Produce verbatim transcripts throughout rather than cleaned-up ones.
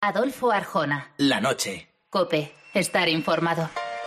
Adolfo Arjona. La noche. COPE. Estar informado.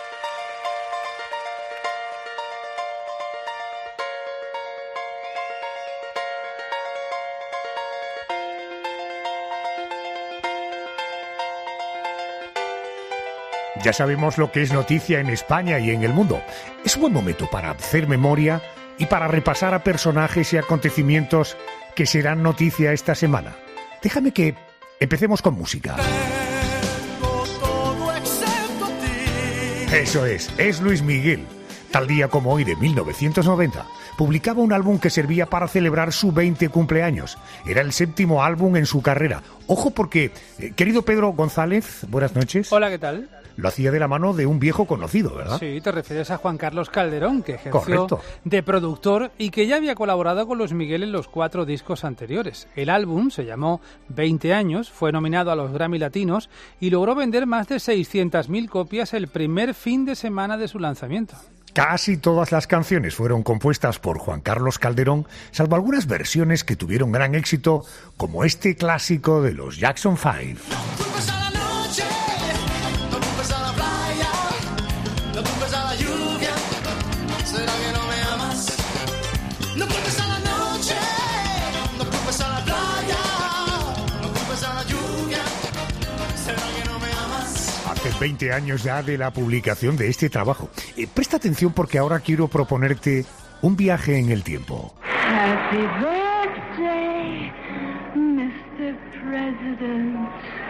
Ya sabemos lo que es noticia en España y en el mundo. Es un buen momento para hacer memoria y para repasar a personajes y acontecimientos que serán noticia esta semana. Déjame que empecemos con música. Tengo todo excepto a ti. Eso es, es Luis Miguel. Tal día como hoy de mil novecientos noventa, publicaba un álbum que servía para celebrar su veinte cumpleaños. Era el séptimo álbum en su carrera. Ojo porque, eh, querido Pedro González, buenas noches. Hola, ¿qué tal? Lo hacía de la mano de un viejo conocido, ¿verdad? Sí, te refieres a Juan Carlos Calderón, que ejerció Correcto. de productor y que ya había colaborado con Luis Miguel en los cuatro discos anteriores. El álbum se llamó veinte años, fue nominado a los Grammy Latinos y logró vender más de seiscientas mil copias el primer fin de semana de su lanzamiento. Casi todas las canciones fueron compuestas por Juan Carlos Calderón, salvo algunas versiones que tuvieron gran éxito, como este clásico de los Jackson Five. Culpes a la noche, no culpes a la playa, no culpes a la lluvia. ¿Será que no me amas? No culpes a la noche, no culpes a la playa, no culpes a la lluvia. ¿Será que no me amas? Hace veinte años ya de la publicación de este trabajo. Eh, presta atención porque ahora quiero proponerte un viaje en el tiempo. Happy birthday, mister President.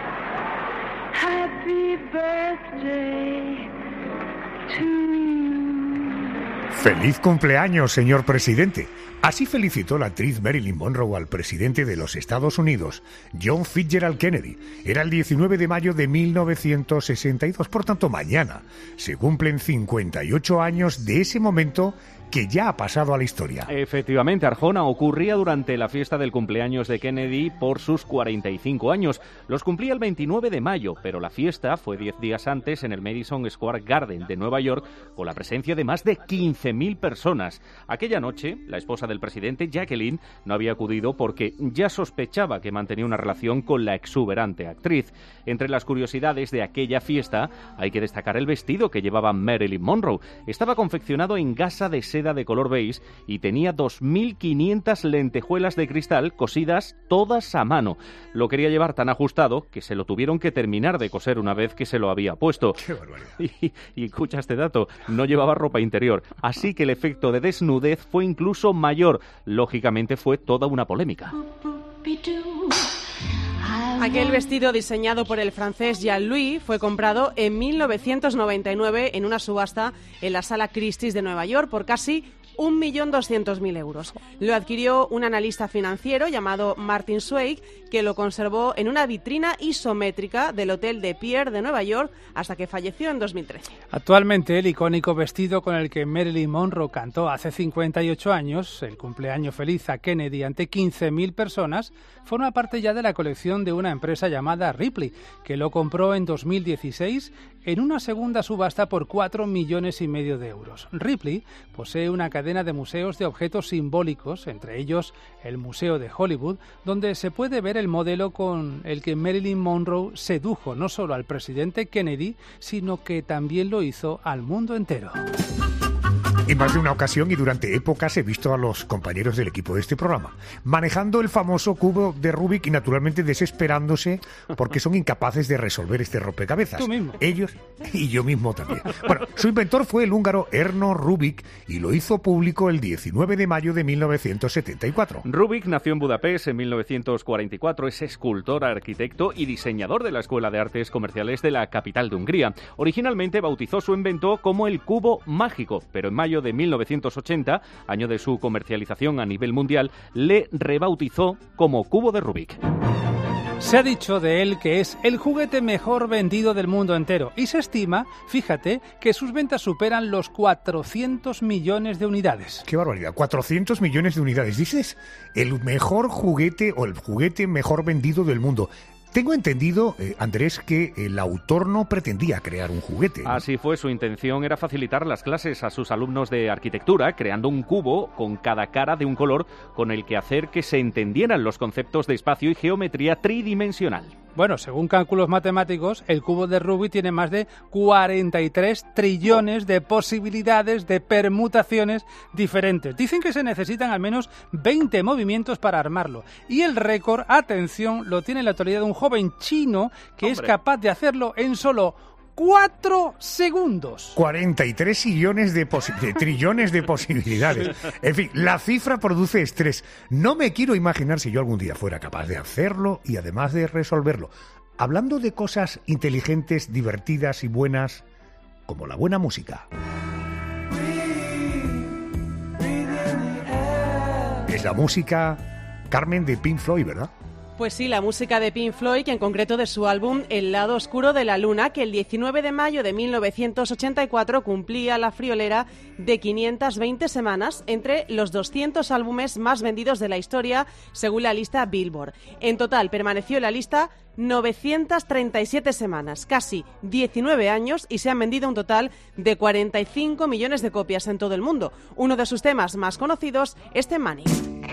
Happy birthday to you. ¡Feliz cumpleaños, señor presidente! Así felicitó la actriz Marilyn Monroe al presidente de los Estados Unidos, John Fitzgerald Kennedy. Era el diecinueve de mayo de mil novecientos sesenta y dos, por tanto mañana se cumplen cincuenta y ocho años de ese momento que ya ha pasado a la historia. Efectivamente, Arjona, ocurría durante la fiesta del cumpleaños de Kennedy por sus cuarenta y cinco años. Los cumplía el veintinueve de mayo, pero la fiesta fue diez días antes en el Madison Square Garden de Nueva York, con la presencia de más de quince mil personas. Aquella noche, la esposa del presidente, Jacqueline, no había acudido porque ya sospechaba que mantenía una relación con la exuberante actriz. Entre las curiosidades de aquella fiesta, hay que destacar el vestido que llevaba Marilyn Monroe. Estaba confeccionado en gasa de seda de color beige y tenía dos mil quinientas lentejuelas de cristal cosidas todas a mano. Lo quería llevar tan ajustado que se lo tuvieron que terminar de coser una vez que se lo había puesto. ¡Qué barbaridad! Y, y escucha este dato, no llevaba ropa interior, así que el efecto de desnudez fue incluso mayor. Lógicamente fue toda una polémica. Aquel vestido diseñado por el francés Jean-Louis fue comprado en mil novecientos noventa y nueve en una subasta en la Sala Christie's de Nueva York por casi un millón doscientos mil euros. Lo adquirió un analista financiero llamado Martin Zweig, que lo conservó en una vitrina isométrica del Hotel de Pierre de Nueva York hasta que falleció en dos mil trece. Actualmente, el icónico vestido con el que Marilyn Monroe cantó hace cincuenta y ocho años, el cumpleaños feliz a Kennedy ante quince mil personas, forma parte ya de la colección de una empresa llamada Ripley, que lo compró en dos mil dieciséis en una segunda subasta por cuatro millones y medio de euros. Ripley posee una cadena de museos de objetos simbólicos, entre ellos el Museo de Hollywood, donde se puede ver el modelo con el que Marilyn Monroe sedujo no solo al presidente Kennedy, sino que también lo hizo al mundo entero. En más de una ocasión y durante épocas he visto a los compañeros del equipo de este programa manejando el famoso cubo de Rubik y naturalmente desesperándose porque son incapaces de resolver este rompecabezas. Tú mismo. Ellos y yo mismo también. Bueno, su inventor fue el húngaro Erno Rubik y lo hizo público el diecinueve de mayo de mil novecientos setenta y cuatro. Rubik nació en Budapest en mil novecientos cuarenta y cuatro, es escultor, arquitecto y diseñador de la Escuela de Artes Comerciales de la capital de Hungría. Originalmente bautizó su invento como el cubo mágico, pero en mayo de mil novecientos ochenta, año de su comercialización a nivel mundial, le rebautizó como cubo de Rubik. Se ha dicho de él que es el juguete mejor vendido del mundo entero y se estima, fíjate, que sus ventas superan los cuatrocientos millones de unidades. ¡Qué barbaridad! cuatrocientos millones de unidades. Dices, el mejor juguete o el juguete mejor vendido del mundo. Tengo entendido, eh, Andrés, que el autor no pretendía crear un juguete, ¿no? Así fue, su intención era facilitar las clases a sus alumnos de arquitectura, creando un cubo con cada cara de un color con el que hacer que se entendieran los conceptos de espacio y geometría tridimensional. Bueno, según cálculos matemáticos, el cubo de Rubik tiene más de cuarenta y tres trillones de posibilidades de permutaciones diferentes. Dicen que se necesitan al menos veinte movimientos para armarlo. Y el récord, atención, lo tiene en la actualidad un joven chino que ¡Hombre! es capaz de hacerlo en solo cuatro segundos. cuarenta y tres trillones de, posi- de trillones de posibilidades. En fin, la cifra produce estrés. No me quiero imaginar si yo algún día fuera capaz de hacerlo y además de resolverlo. Hablando de cosas inteligentes, divertidas y buenas, como la buena música. Es la música, Carmen, de Pink Floyd, ¿verdad? Pues sí, la música de Pink Floyd, y en concreto de su álbum El lado oscuro de la luna, que el diecinueve de mayo de mil novecientos ochenta y cuatro cumplía la friolera de quinientas veinte semanas entre los doscientos álbumes más vendidos de la historia, según la lista Billboard. En total, permaneció en la lista novecientas treinta y siete semanas, casi diecinueve años, y se han vendido un total de cuarenta y cinco millones de copias en todo el mundo. Uno de sus temas más conocidos es The Money.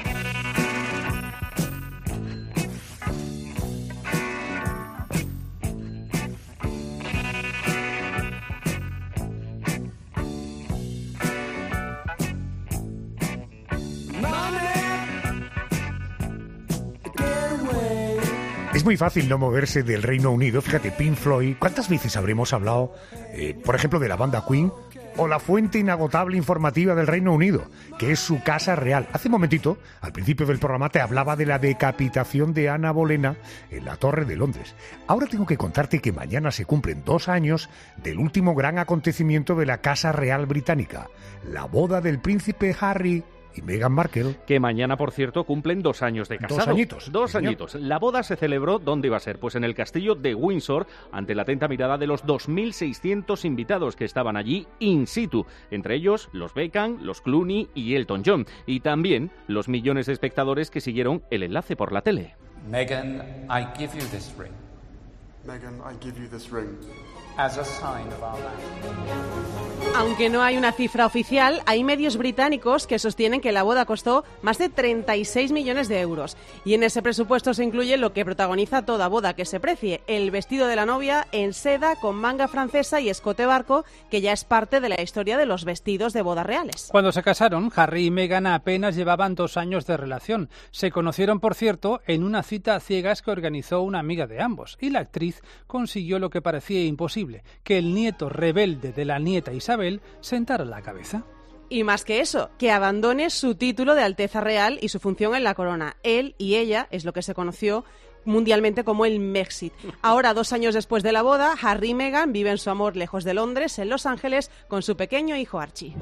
Es muy fácil no moverse del Reino Unido. Fíjate, Pink Floyd, ¿cuántas veces habremos hablado, eh, por ejemplo, de la banda Queen o la fuente inagotable informativa del Reino Unido, que es su casa real? Hace un momentito, al principio del programa, te hablaba de la decapitación de Ana Bolena en la Torre de Londres. Ahora tengo que contarte que mañana se cumplen dos años del último gran acontecimiento de la Casa Real Británica, la boda del príncipe Harry y Meghan Markle. Que mañana, por cierto, cumplen dos años de casado. Dos añitos. Dos sí, añitos. La boda se celebró, ¿dónde iba a ser? Pues en el castillo de Windsor, ante la atenta mirada de los dos mil seiscientos invitados que estaban allí in situ. Entre ellos, los Beckham, los Clooney y Elton John. Y también los millones de espectadores que siguieron el enlace por la tele. Meghan, I give you this ring. Meghan, I give you this ring. As a sign of our love. Aunque no hay una cifra oficial, hay medios británicos que sostienen que la boda costó más de treinta y seis millones de euros. Y en ese presupuesto se incluye lo que protagoniza toda boda que se precie: el vestido de la novia en seda con manga francesa y escote barco, que ya es parte de la historia de los vestidos de bodas reales. Cuando se casaron, Harry y Meghan apenas llevaban dos años de relación. Se conocieron, por cierto, en una cita a ciegas que organizó una amiga de ambos. Y la actriz consiguió lo que parecía imposible: que el nieto rebelde de la nieta Isabel sentara la cabeza. Y más que eso, que abandone su título de Alteza Real y su función en la corona. Él y ella es lo que se conoció mundialmente como el Mexit. Ahora, dos años después de la boda, Harry y Meghan viven su amor lejos de Londres, en Los Ángeles, con su pequeño hijo Archie.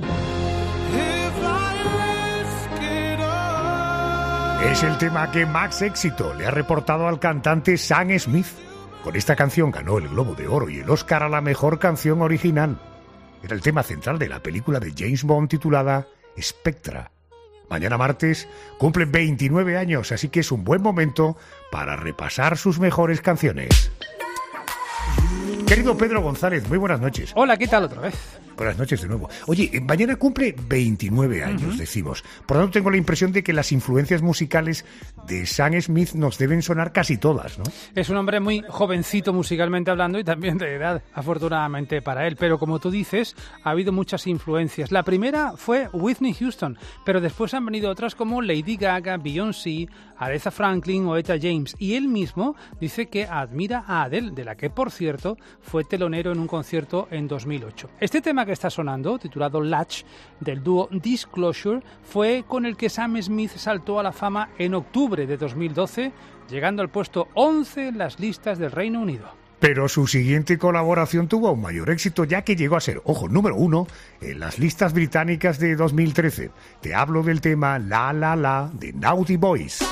Es el tema que más éxito le ha reportado al cantante Sam Smith. Con esta canción ganó el Globo de Oro y el Oscar a la mejor canción original. Era el tema central de la película de James Bond titulada Spectra. Mañana martes cumple veintinueve años, así que es un buen momento para repasar sus mejores canciones. Querido Pedro González, muy buenas noches. Hola, ¿qué tal otra vez? Buenas noches de nuevo. Oye, mañana cumple veintinueve años, uh-huh. decimos. Por lo tanto, tengo la impresión de que las influencias musicales de Sam Smith nos deben sonar casi todas, ¿no? Es un hombre muy jovencito musicalmente hablando y también de edad, afortunadamente para él. Pero como tú dices, ha habido muchas influencias. La primera fue Whitney Houston, pero después han venido otras como Lady Gaga, Beyoncé, Aretha Franklin o Etta James. Y él mismo dice que admira a Adele, de la que, por cierto, fue telonero en un concierto en dos mil ocho. Este tema que está sonando, titulado Latch, del dúo Disclosure, fue con el que Sam Smith saltó a la fama en octubre de dos mil doce, llegando al puesto once en las listas del Reino Unido. Pero su siguiente colaboración tuvo un mayor éxito, ya que llegó a ser, ojo, número uno en las listas británicas de dos mil trece. Te hablo del tema La La La de Naughty Boys.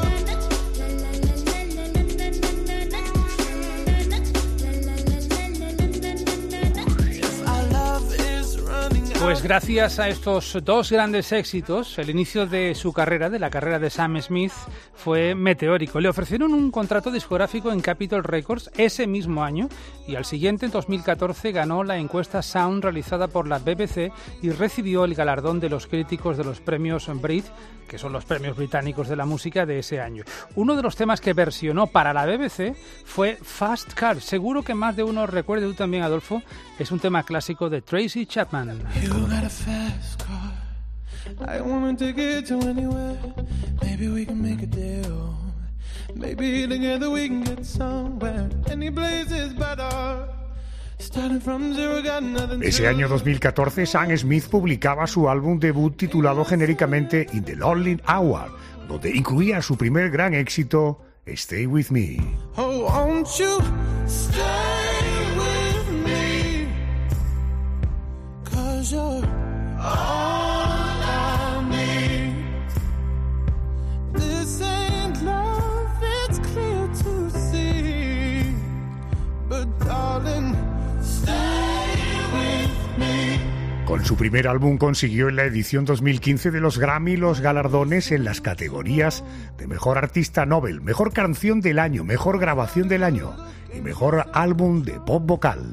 Pues gracias a estos dos grandes éxitos, el inicio de su carrera, de la carrera de Sam Smith, fue meteórico. Le ofrecieron un contrato discográfico en Capitol Records ese mismo año y al siguiente, en dos mil catorce, ganó la encuesta Sound realizada por la B B C y recibió el galardón de los críticos de los premios Brit, que son los premios británicos de la música de ese año. Uno de los temas que versionó para la B B C fue Fast Car. Seguro que más de uno recuerde, tú también, Adolfo, es un tema clásico de Tracy Chapman. I want to get to anywhere. Maybe we can make a deal. Maybe together we can get somewhere. Any place is better. Starting from zero, got nothing to Ese año dos mil catorce, Sam Smith publicaba su álbum debut titulado genéricamente In the Lonely Hour, donde incluía su primer gran éxito, Stay With Me. Oh, won't you stay with me? 'Cause you're all Con su primer álbum consiguió en la edición dos mil quince de los Grammy los galardones en las categorías de Mejor Artista Nobel, Mejor Canción del Año, Mejor Grabación del Año y Mejor Álbum de Pop Vocal.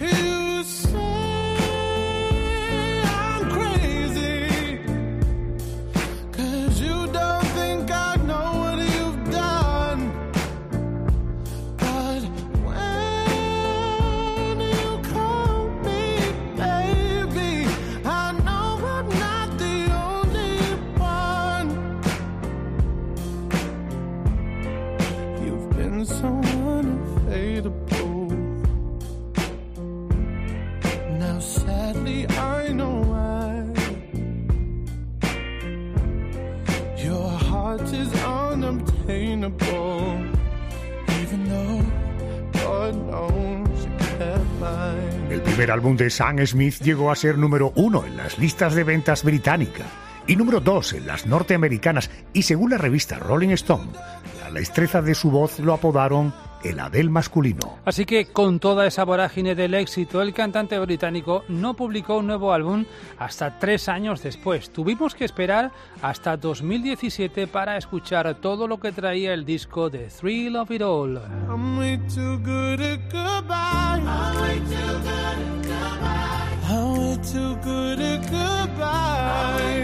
El primer álbum de Sam Smith llegó a ser número uno en las listas de ventas británicas y número dos en las norteamericanas, y según la revista Rolling Stone, la destreza de su voz lo apodaron el Adele masculino. Así que con toda esa vorágine del éxito, el cantante británico no publicó un nuevo álbum hasta tres años después. Tuvimos que esperar hasta dos mil diecisiete para escuchar todo lo que traía el disco The Thrill of It All. I'm way too good at goodbye. I'm way too good at goodbye. I'm way too good at goodbye.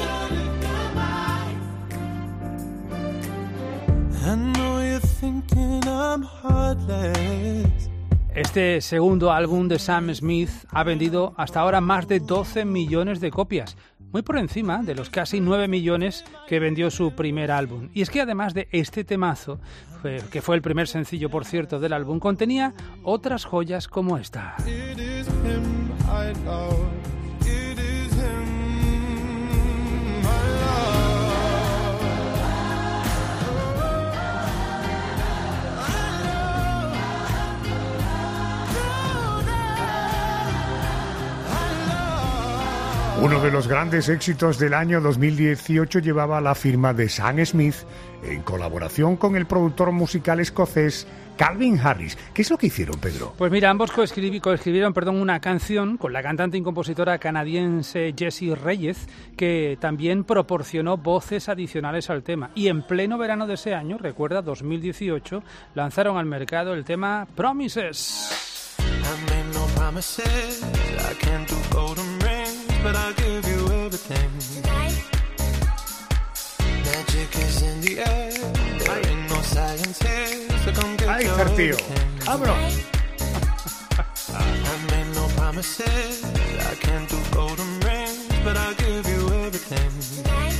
I know you're thinking I'm heartless. Este segundo álbum de Sam Smith ha vendido hasta ahora más de doce millones de copias, muy por encima de los casi nueve millones que vendió su primer álbum. Y es que además de este temazo, que fue el primer sencillo, por cierto, del álbum, contenía otras joyas como esta. It is him I love. It is him I love. Uno de los grandes éxitos del año dos mil dieciocho llevaba la firma de Sam Smith en colaboración con el productor musical escocés Calvin Harris. ¿Qué es lo que hicieron, Pedro? Pues mira, ambos coescribi- coescribieron perdón, una canción con la cantante y compositora canadiense Jessie Reyes, que también proporcionó voces adicionales al tema. Y en pleno verano de ese año, recuerda, dos mil dieciocho, lanzaron al mercado el tema Promises. I made no promises. I can't do golden rings, but I'll give you everything. Magic is in the air. There ain't no science here, so come get ¡Ay, your Certío! everything. ¡Vámonos! I made no promises. I can't do golden rings, but I'll give you everything.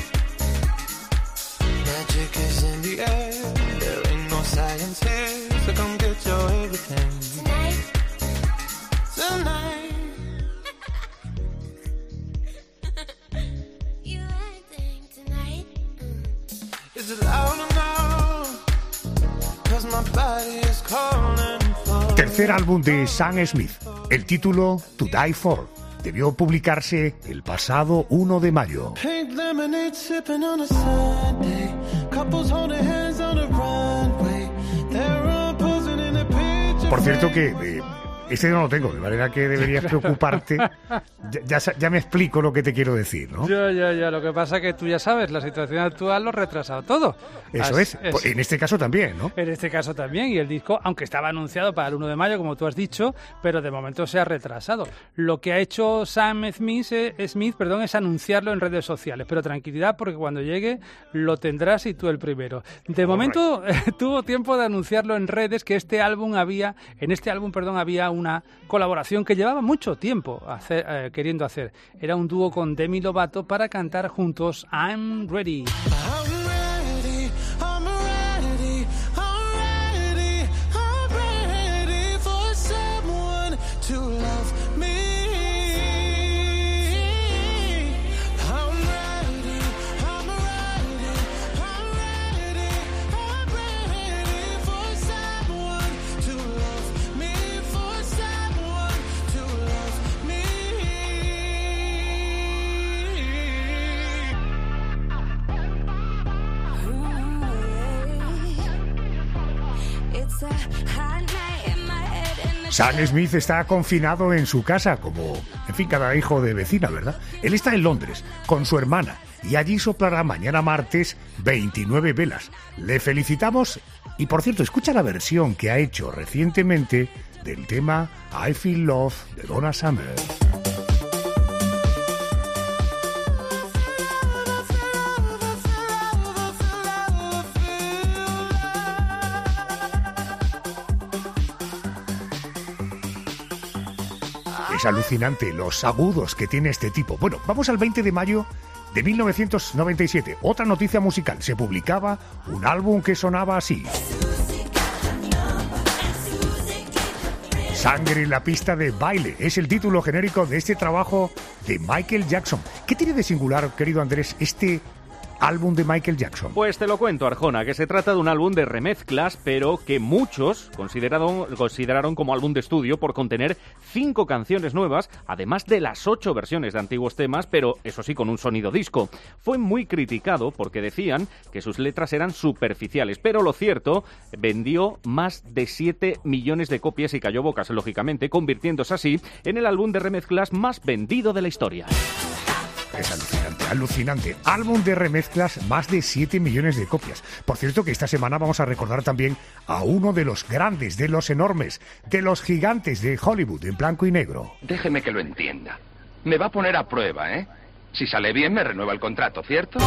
Magic is in the air. There ain't no science here, so come get your everything. Tonight. You acting tonight. Is it loud enough? 'Cause my body is calling for. Tercer álbum de Sam Smith, el título To Die For, debió publicarse el pasado uno de mayo. Pink lemonade sipping on a Sunday. Couples holding hands on a runway. They're all posing in a picture. Por cierto que eh, Este no lo tengo, de manera que deberías preocuparte. Ya, ya, ya me explico lo que te quiero decir, ¿no? Ya, ya, ya. Lo que pasa es que tú ya sabes, la situación actual lo ha retrasado todo. Eso As, es. es. En este caso también, ¿no? En este caso también. Y el disco, aunque estaba anunciado para el uno de mayo, como tú has dicho, pero de momento se ha retrasado. Lo que ha hecho Sam Smith, eh, Smith perdón, es anunciarlo en redes sociales. Pero tranquilidad, porque cuando llegue lo tendrás y tú el primero. De All momento right. eh, tuvo tiempo de anunciarlo en redes que este álbum había, en este álbum, perdón, había una colaboración que llevaba mucho tiempo hacer, eh, queriendo hacer. Era un dúo con Demi Lovato para cantar juntos I'm Ready. I'm ready, I'm ready, I'm ready, I'm ready for someone to love me. I'm ready, I'm ready, I'm ready, I'm ready for someone to love me, for someone to love me. Sam Smith está confinado en su casa, como, en fin, cada hijo de vecina, ¿verdad? Él está en Londres, con su hermana, y allí soplará mañana martes veintinueve velas. Le felicitamos, y por cierto, escucha la versión que ha hecho recientemente del tema I Feel Love de Donna Summer. Es alucinante los agudos que tiene este tipo. Bueno, vamos al veinte de mayo de mil novecientos noventa y siete. Otra noticia musical. Se publicaba un álbum que sonaba así. Sangre en la pista de baile. Es el título genérico de este trabajo de Michael Jackson. ¿Qué tiene de singular, querido Andrés, este álbum de Michael Jackson? Pues te lo cuento, Arjona, que se trata de un álbum de remezclas, pero que muchos consideraron, consideraron como álbum de estudio por contener cinco canciones nuevas, además de las ocho versiones de antiguos temas, pero eso sí, con un sonido disco. Fue muy criticado porque decían que sus letras eran superficiales, pero lo cierto, vendió más de siete millones de copias y cayó bocas, lógicamente, convirtiéndose así en el álbum de remezclas más vendido de la historia. Es alucinante, alucinante. Álbum de remezclas, más de siete millones de copias. Por cierto que esta semana vamos a recordar también a uno de los grandes, de los enormes, de los gigantes de Hollywood en blanco y negro. Déjeme que lo entienda. Me va a poner a prueba, ¿eh? Si sale bien me renueva el contrato, ¿cierto?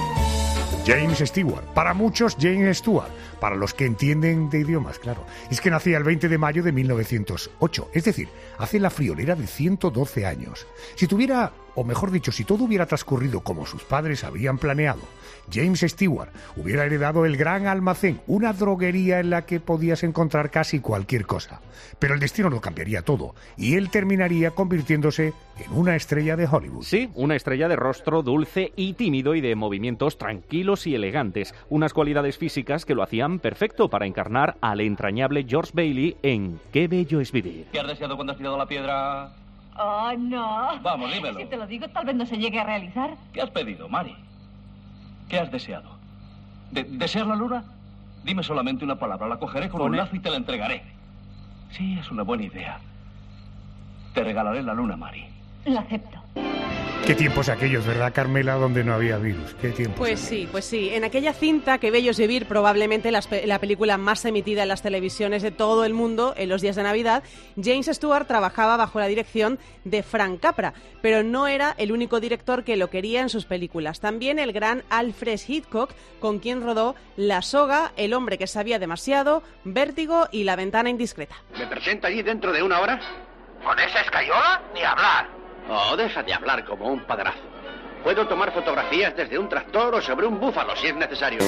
James Stewart. Para muchos, James Stewart. Para los que entienden de idiomas, claro. Es que nacía el veinte de mayo de mil novecientos ocho. Es decir, hace la friolera de ciento doce años. Si tuviera, o mejor dicho, si todo hubiera transcurrido como sus padres habían planeado, James Stewart hubiera heredado el gran almacén, una droguería en la que podías encontrar casi cualquier cosa. Pero el destino lo cambiaría todo, y él terminaría convirtiéndose en una estrella de Hollywood. Sí, una estrella de rostro dulce y tímido y de movimientos tranquilos y elegantes. Unas cualidades físicas que lo hacían perfecto para encarnar al entrañable George Bailey en Qué bello es vivir. ¿Qué has deseado cuando has tirado la piedra? Oh, no. Vamos, dímelo. Si te lo digo, tal vez no se llegue a realizar. ¿Qué has pedido, Mari? ¿Qué has deseado? ¿De ¿Desear la luna? Dime solamente una palabra, la cogeré con un lazo y te la entregaré. Sí, es una buena idea. Te regalaré la luna, Mari. Lo acepto. Qué tiempos aquellos, ¿verdad, Carmela? Donde no había virus. Qué tiempos. Pues sí, pues sí. En aquella cinta, Qué bello es vivir, probablemente la, la película más emitida en las televisiones de todo el mundo en los días de Navidad, James Stewart trabajaba bajo la dirección de Frank Capra, pero no era el único director que lo quería en sus películas. También el gran Alfred Hitchcock, con quien rodó La soga, El hombre que sabía demasiado, Vértigo y La ventana indiscreta. ¿Me presenta allí dentro de una hora? ¿Con esa escayola? Ni hablar. Oh, deja de hablar como un padrazo. Puedo tomar fotografías desde un tractor o sobre un búfalo si es necesario.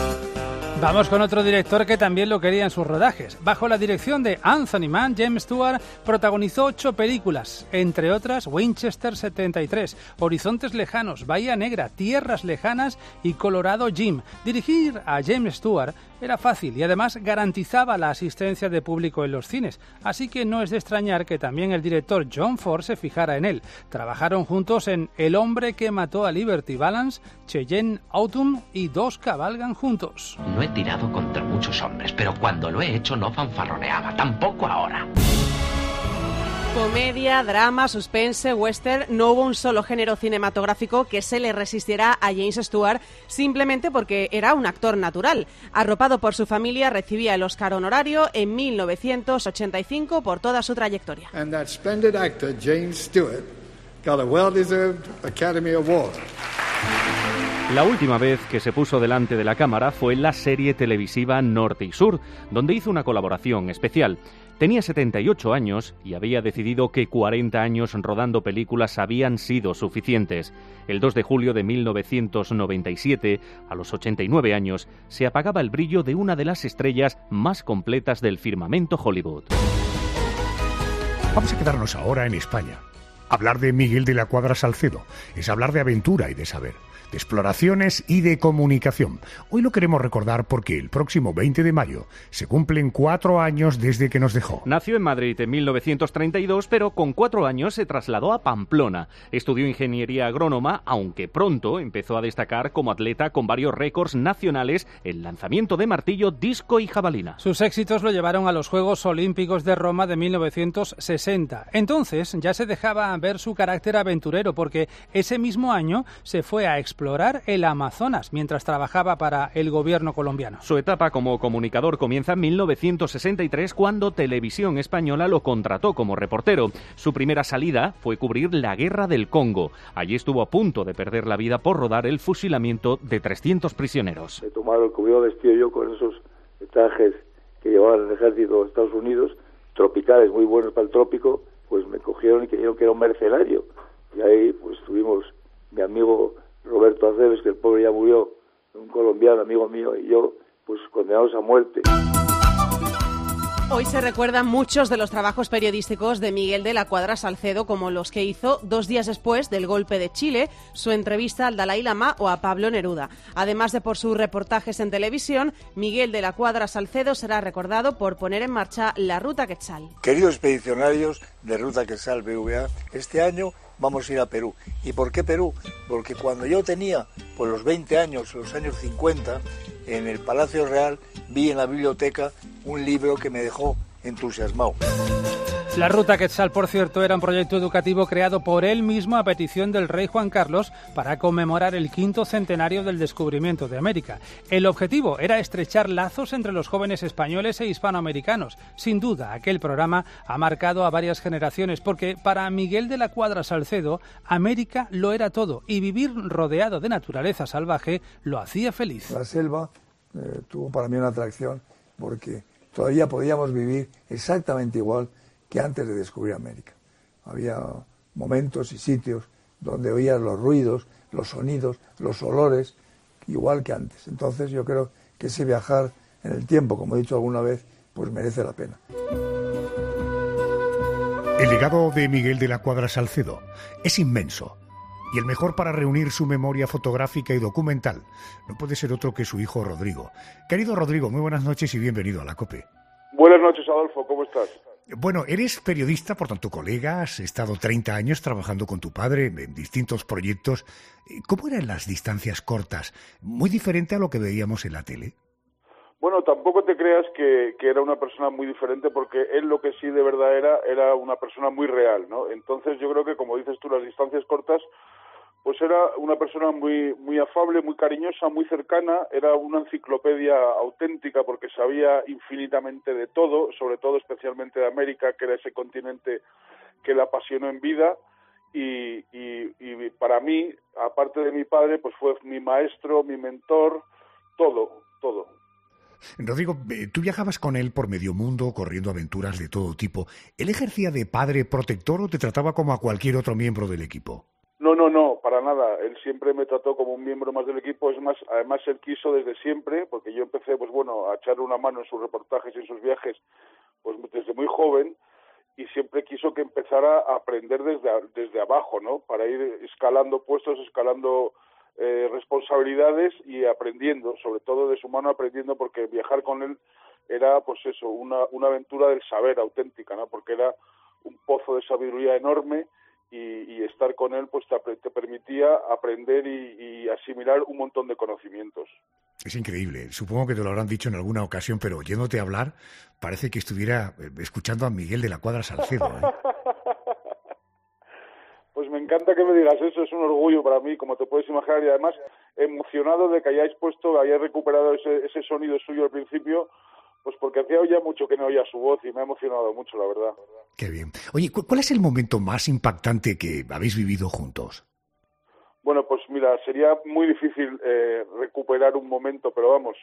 Vamos con otro director que también lo quería en sus rodajes. Bajo la dirección de Anthony Mann, James Stewart protagonizó ocho películas, entre otras Winchester setenta y tres, Horizontes lejanos, Bahía Negra, Tierras lejanas y Colorado Jim. Dirigir a James Stewart era fácil y además garantizaba la asistencia de público en los cines, así que no es de extrañar que también el director John Ford se fijara en él. Trabajaron juntos en El hombre que mató a Liberty Balance, Cheyenne Autumn y Dos cabalgan juntos. No he tirado contra muchos hombres, pero cuando lo he hecho no fanfarroneaba, tampoco ahora. Comedia, drama, suspense, western, no hubo un solo género cinematográfico que se le resistiera a James Stewart simplemente porque era un actor natural. Arropado por su familia, recibía el Oscar honorario en mil novecientos ochenta y cinco por toda su trayectoria. And that splendid actor, James Stewart, got a well-deserved Academy Award. La última vez que se puso delante de la cámara fue en la serie televisiva Norte y Sur, donde hizo una colaboración especial. Tenía setenta y ocho años y había decidido que cuarenta años rodando películas habían sido suficientes. El dos de julio de mil novecientos noventa y siete, a los ochenta y nueve años, se apagaba el brillo de una de las estrellas más completas del firmamento Hollywood. Vamos a quedarnos ahora en España. Hablar de Miguel de la Cuadra Salcedo es hablar de aventura y de saber, de exploraciones y de comunicación. Hoy lo queremos recordar porque el próximo veinte de mayo se cumplen cuatro años desde que nos dejó. Nació en Madrid en mil novecientos treinta y dos, pero con cuatro años se trasladó a Pamplona. Estudió ingeniería agrónoma, aunque pronto empezó a destacar como atleta con varios récords nacionales en lanzamiento de martillo, disco y jabalina. Sus éxitos lo llevaron a los Juegos Olímpicos de Roma de mil novecientos sesenta. Entonces ya se dejaba ver su carácter aventurero porque ese mismo año se fue a explorar el Amazonas mientras trabajaba para el gobierno colombiano. Su etapa como comunicador comienza en mil novecientos sesenta y tres cuando Televisión Española lo contrató como reportero. Su primera salida fue cubrir la Guerra del Congo. Allí estuvo a punto de perder la vida por rodar el fusilamiento de trescientos prisioneros. Me tomaron, como iba vestido yo con esos trajes que llevaban el ejército de Estados Unidos, tropicales muy buenos para el trópico, pues me cogieron y creyeron que era un mercenario. Y ahí pues tuvimos mi amigo Roberto Aceves, que el pobre ya murió, un colombiano amigo mío, y yo, pues condenados a muerte. Hoy se recuerdan muchos de los trabajos periodísticos de Miguel de la Cuadra Salcedo, como los que hizo dos días después del golpe de Chile, su entrevista al Dalai Lama o a Pablo Neruda. Además de por sus reportajes en televisión, Miguel de la Cuadra Salcedo será recordado por poner en marcha la Ruta Quetzal. Queridos expedicionarios de Ruta Quetzal B V A, este año vamos a ir a Perú. ¿Y por qué Perú? Porque cuando yo tenía pues, los veinte años, los años cincuenta, en el Palacio Real vi en la biblioteca un libro que me dejó entusiasmado. La Ruta Quetzal, por cierto, era un proyecto educativo creado por él mismo a petición del rey Juan Carlos para conmemorar el quinto centenario del descubrimiento de América. El objetivo era estrechar lazos entre los jóvenes españoles e hispanoamericanos. Sin duda, aquel programa ha marcado a varias generaciones porque para Miguel de la Cuadra Salcedo, América lo era todo y vivir rodeado de naturaleza salvaje lo hacía feliz. La selva eh, tuvo para mí una atracción porque todavía podíamos vivir exactamente igual que antes de descubrir América. Había momentos y sitios donde oías los ruidos, los sonidos, los olores, igual que antes. Entonces yo creo que ese viajar en el tiempo, como he dicho alguna vez, pues merece la pena. El legado de Miguel de la Cuadra Salcedo es inmenso. Y el mejor para reunir su memoria fotográfica y documental no puede ser otro que su hijo Rodrigo. Querido Rodrigo, muy buenas noches y bienvenido a la COPE. Buenas noches, Adolfo, ¿cómo estás? Bueno, eres periodista, por tanto colega, has estado treinta años trabajando con tu padre en distintos proyectos. ¿Cómo eran las distancias cortas? ¿Muy diferente a lo que veíamos en la tele? Bueno, tampoco te creas que, que era una persona muy diferente, porque él lo que sí de verdad era, era una persona muy real, ¿no? Entonces yo creo que, como dices tú, las distancias cortas, pues era una persona muy muy afable, muy cariñosa, muy cercana, era una enciclopedia auténtica porque sabía infinitamente de todo, sobre todo especialmente de América, que era ese continente que le apasionó en vida, y, y, y para mí, aparte de mi padre, pues fue mi maestro, mi mentor, todo, todo. Rodrigo, tú viajabas con él por medio mundo, corriendo aventuras de todo tipo. ¿Él ejercía de padre protector o te trataba como a cualquier otro miembro del equipo? No, no, no, para nada. Él siempre me trató como un miembro más del equipo. Es más, además él quiso desde siempre, porque yo empecé, pues bueno, a echarle una mano en sus reportajes y en sus viajes, pues desde muy joven, y siempre quiso que empezara a aprender desde desde abajo, ¿no? Para ir escalando puestos, escalando eh, responsabilidades y aprendiendo, sobre todo de su mano aprendiendo, porque viajar con él era, pues eso, una una aventura del saber auténtica, ¿no? Porque era un pozo de sabiduría enorme. Y, y estar con él pues te, te permitía aprender y, y asimilar un montón de conocimientos. Es increíble. Supongo que te lo habrán dicho en alguna ocasión, pero oyéndote hablar parece que estuviera escuchando a Miguel de la Cuadra Salcedo, ¿eh? encanta que me digas eso, es un orgullo para mí, como te puedes imaginar, y además emocionado de que hayáis puesto, hayáis recuperado ese, ese sonido suyo al principio, pues porque hacía ya mucho que no oía su voz y me ha emocionado mucho, la verdad. Qué bien. Oye, ¿cuál es el momento más impactante que habéis vivido juntos? Bueno, pues mira, sería muy difícil eh, recuperar un momento, pero vamos,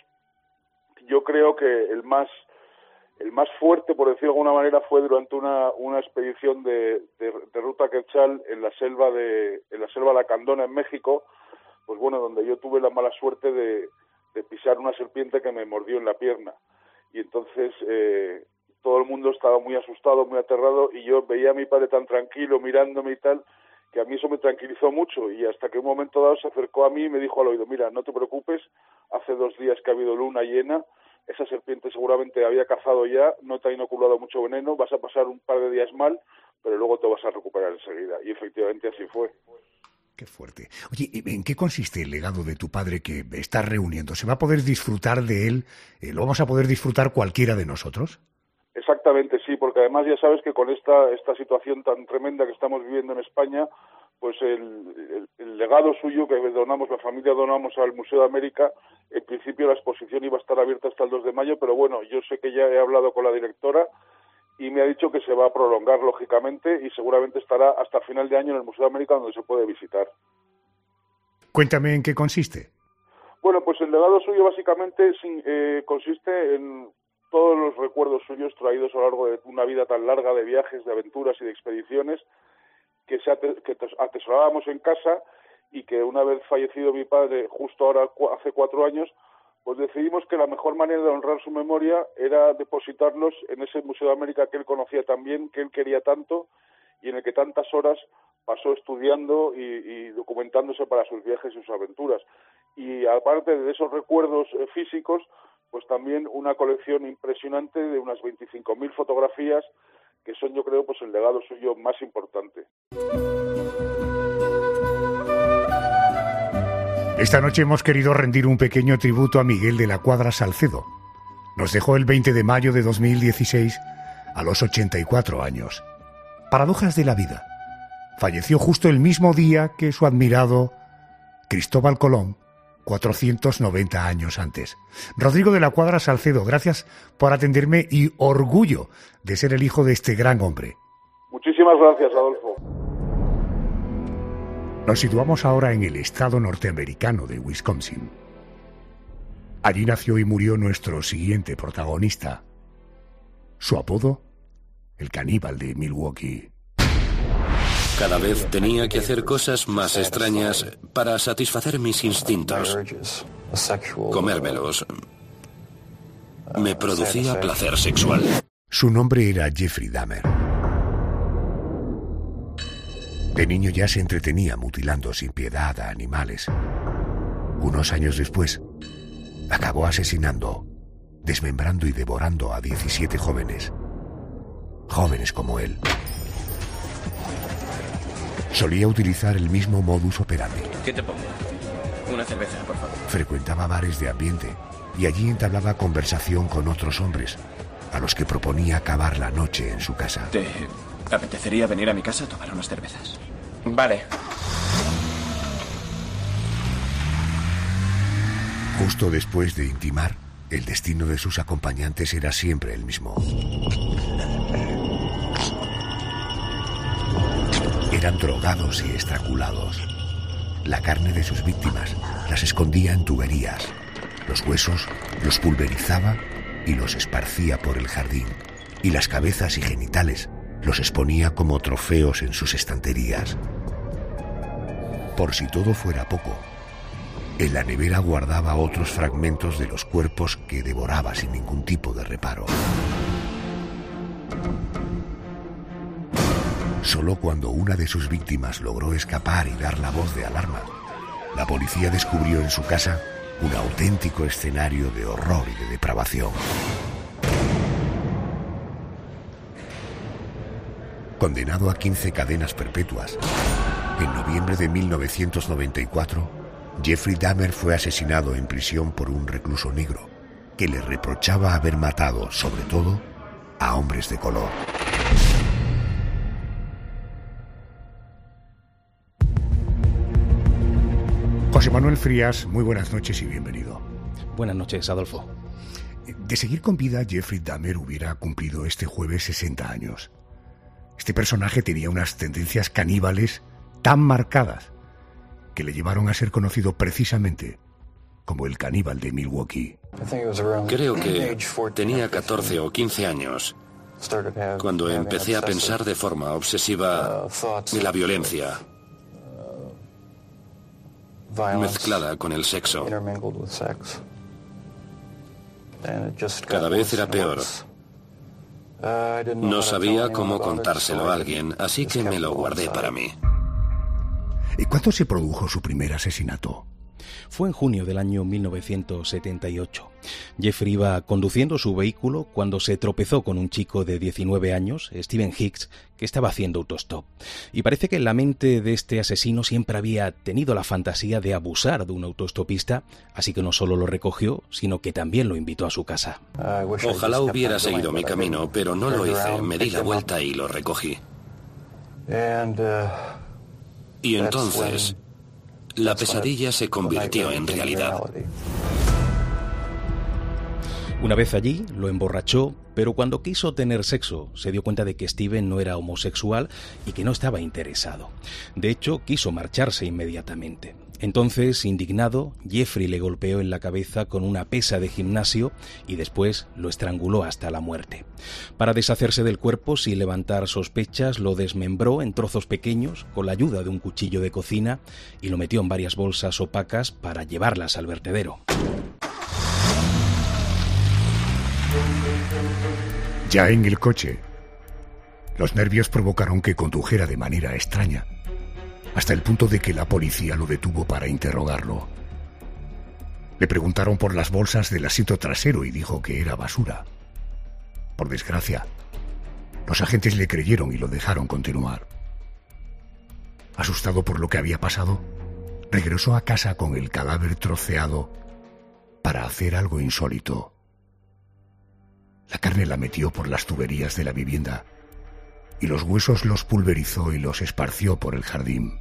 yo creo que el más el más fuerte, por decirlo de alguna manera, fue durante una, una expedición de, de, de ruta Quetzal en la selva de en la selva Lacandona en México, pues bueno, donde yo tuve la mala suerte de, de pisar una serpiente que me mordió en la pierna. Y entonces eh, todo el mundo estaba muy asustado, muy aterrado, y yo veía a mi padre tan tranquilo mirándome y tal, que a mí eso me tranquilizó mucho, y hasta que un momento dado se acercó a mí y me dijo al oído, mira, no te preocupes, hace dos días que ha habido luna llena, esa serpiente seguramente había cazado ya, no te ha inoculado mucho veneno, vas a pasar un par de días mal, pero luego te vas a recuperar enseguida. Y efectivamente así fue. Qué fuerte. Oye, ¿en qué consiste el legado de tu padre que estás reuniendo? ¿Se va a poder disfrutar de él? ¿Lo vamos a poder disfrutar cualquiera de nosotros? Exactamente, sí, porque además ya sabes que con esta esta situación tan tremenda que estamos viviendo en España, pues el, el, el legado suyo que donamos, la familia donamos al Museo de América, en principio la exposición iba a estar abierta hasta el dos de mayo, pero bueno, yo sé que ya he hablado con la directora y me ha dicho que se va a prolongar lógicamente y seguramente estará hasta final de año en el Museo de América, donde se puede visitar. Cuéntame en qué consiste. Bueno, pues el legado suyo básicamente eh, consiste en todos los recuerdos suyos traídos a lo largo de una vida tan larga de viajes, de aventuras y de expediciones que, se ate- que atesorábamos en casa y que una vez fallecido mi padre, justo ahora cu- hace cuatro años, pues decidimos que la mejor manera de honrar su memoria era depositarlos en ese Museo de América que él conocía tan bien, que él quería tanto y en el que tantas horas pasó estudiando y, y documentándose para sus viajes y sus aventuras. Y aparte de esos recuerdos eh, físicos, pues también una colección impresionante de unas veinticinco mil fotografías que son, yo creo, pues el legado suyo más importante. Esta noche hemos querido rendir un pequeño tributo a Miguel de la Cuadra Salcedo. Nos dejó el veinte de mayo de dos mil dieciséis a los ochenta y cuatro años. Paradojas de la vida. Falleció justo el mismo día que su admirado Cristóbal Colón, cuatrocientos noventa años antes. Rodrigo de la Cuadra Salcedo, gracias por atenderme y orgullo de ser el hijo de este gran hombre. Muchísimas gracias, Adolfo. Nos situamos ahora en el estado norteamericano de Wisconsin. Allí nació y murió nuestro siguiente protagonista. Su apodo, el caníbal de Milwaukee. Cada vez tenía que hacer cosas más extrañas para satisfacer mis instintos. Comérmelos me producía placer sexual. Su nombre era Jeffrey Dahmer. De niño ya se entretenía mutilando sin piedad a animales. Unos años después, acabó asesinando, desmembrando y devorando a diecisiete jóvenes. Jóvenes como él. Solía utilizar el mismo modus operandi. ¿Qué te pongo? Una cerveza, por favor. Frecuentaba bares de ambiente y allí entablaba conversación con otros hombres, a los que proponía acabar la noche en su casa. ¿Te apetecería venir a mi casa a tomar unas cervezas? Vale. Justo después de intimar, el destino de sus acompañantes era siempre el mismo. Eran drogados y estrangulados. La carne de sus víctimas las escondía en tuberías. Los huesos los pulverizaba y los esparcía por el jardín. Y las cabezas y genitales los exponía como trofeos en sus estanterías. Por si todo fuera poco, en la nevera guardaba otros fragmentos de los cuerpos que devoraba sin ningún tipo de reparo. Solo cuando una de sus víctimas logró escapar y dar la voz de alarma, la policía descubrió en su casa un auténtico escenario de horror y de depravación. Condenado a quince cadenas perpetuas, en noviembre de mil novecientos noventa y cuatro, Jeffrey Dahmer fue asesinado en prisión por un recluso negro que le reprochaba haber matado, sobre todo, a hombres de color. Manuel Frías, muy buenas noches y bienvenido. Buenas noches, Adolfo. De seguir con vida, Jeffrey Dahmer hubiera cumplido este jueves sesenta años. Este personaje tenía unas tendencias caníbales tan marcadas que le llevaron a ser conocido precisamente como el caníbal de Milwaukee. Creo que tenía catorce o quince años cuando empecé a pensar de forma obsesiva en la violencia mezclada con el sexo. Cada vez era peor. No sabía cómo contárselo a alguien, así que me lo guardé para mí. ¿Y cuándo se produjo su primer asesinato? Fue en junio del año mil novecientos setenta y ocho. Jeffrey iba conduciendo su vehículo cuando se tropezó con un chico de diecinueve años, Steven Hicks, que estaba haciendo autostop. Y parece que en la mente de este asesino siempre había tenido la fantasía de abusar de un autostopista, así que no solo lo recogió, sino que también lo invitó a su casa. Ojalá hubiera seguido mi camino, pero no lo hice. Me di la vuelta y lo recogí. Y entonces, la pesadilla se convirtió en realidad. Una vez allí, lo emborrachó, pero cuando quiso tener sexo, se dio cuenta de que Steven no era homosexual y que no estaba interesado. De hecho, quiso marcharse inmediatamente. Entonces, indignado, Jeffrey le golpeó en la cabeza con una pesa de gimnasio y después lo estranguló hasta la muerte. Para deshacerse del cuerpo sin levantar sospechas, lo desmembró en trozos pequeños con la ayuda de un cuchillo de cocina y lo metió en varias bolsas opacas para llevarlas al vertedero. Ya en el coche, los nervios provocaron que condujera de manera extraña, hasta el punto de que la policía lo detuvo para interrogarlo. Le preguntaron por las bolsas del asiento trasero y dijo que era basura. Por desgracia, los agentes le creyeron y lo dejaron continuar. Asustado por lo que había pasado, regresó a casa con el cadáver troceado para hacer algo insólito. La carne la metió por las tuberías de la vivienda y los huesos los pulverizó y los esparció por el jardín.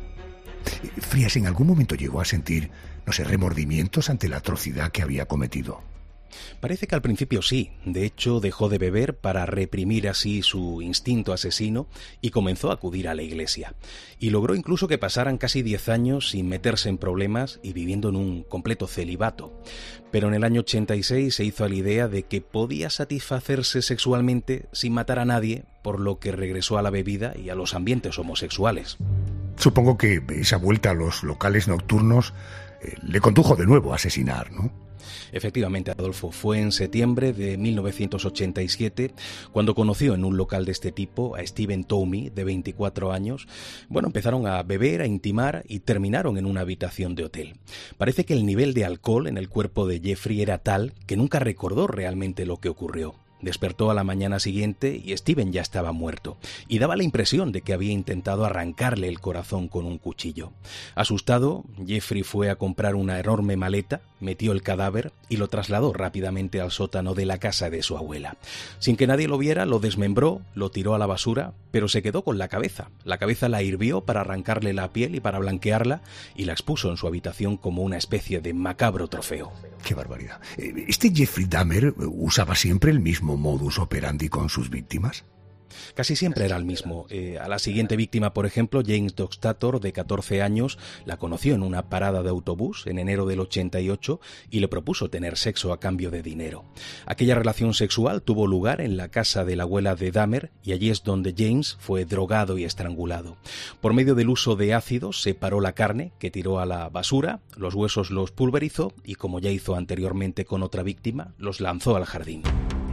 Frías en algún momento llegó a sentir, no sé, remordimientos ante la atrocidad que había cometido. Parece que al principio sí. De hecho, dejó de beber para reprimir así su instinto asesino y comenzó a acudir a la iglesia. Y logró incluso que pasaran casi diez años sin meterse en problemas y viviendo en un completo celibato. Pero en el año ochenta y seis se hizo a la idea de que podía satisfacerse sexualmente sin matar a nadie, por lo que regresó a la bebida y a los ambientes homosexuales. Supongo que esa vuelta a los locales nocturnos eh, le condujo de nuevo a asesinar, ¿no? Efectivamente, Adolfo, fue en septiembre de mil novecientos ochenta y siete cuando conoció en un local de este tipo a Stephen Toomey, de veinticuatro años. Bueno, empezaron a beber, a intimar y terminaron en una habitación de hotel. Parece que el nivel de alcohol en el cuerpo de Jeffrey era tal que nunca recordó realmente lo que ocurrió. Despertó a la mañana siguiente y Steven ya estaba muerto, y daba la impresión de que había intentado arrancarle el corazón con un cuchillo. Asustado, Jeffrey fue a comprar una enorme maleta, metió el cadáver y lo trasladó rápidamente al sótano de la casa de su abuela. Sin que nadie lo viera, lo desmembró, lo tiró a la basura, pero se quedó con la cabeza. La cabeza la hirvió para arrancarle la piel y para blanquearla, y la expuso en su habitación como una especie de macabro trofeo. ¡Qué barbaridad! ¿Este Jeffrey Dahmer usaba siempre el mismo modus operandi con sus víctimas? Casi siempre era el mismo. Eh, a la siguiente víctima, por ejemplo, James Doxtator, de catorce años, la conoció en una parada de autobús en enero del ochenta y ocho y le propuso tener sexo a cambio de dinero. Aquella relación sexual tuvo lugar en la casa de la abuela de Dahmer y allí es donde James fue drogado y estrangulado. Por medio del uso de ácidos separó la carne, que tiró a la basura, los huesos los pulverizó y, como ya hizo anteriormente con otra víctima, los lanzó al jardín.